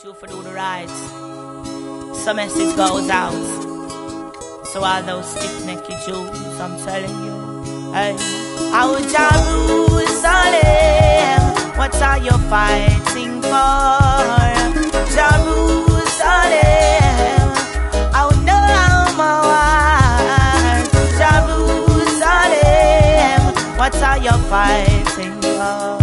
want you to do the right. Some message goes out. So all those stiff-necked Jews, I'm telling you, hey, oh Jerusalem, what are you fighting for? Jerusalem, oh no more. Jerusalem, what are you fighting for?